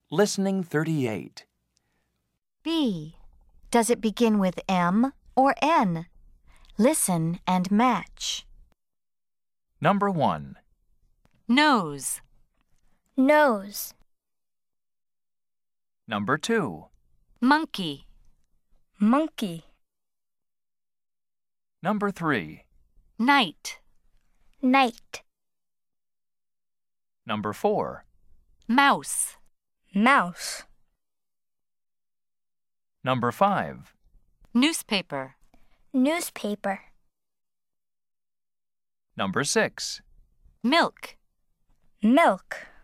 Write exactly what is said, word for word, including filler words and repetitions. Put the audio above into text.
Listening thirty-eight. B. Does it begin with M or N? Listen and match. Number one. Nose. Nose. Number two. Monkey. Monkey. Number three. Night. Night. Number four. Mouse. Mouse. Number five. Newspaper. Newspaper. Number six. Milk. Milk.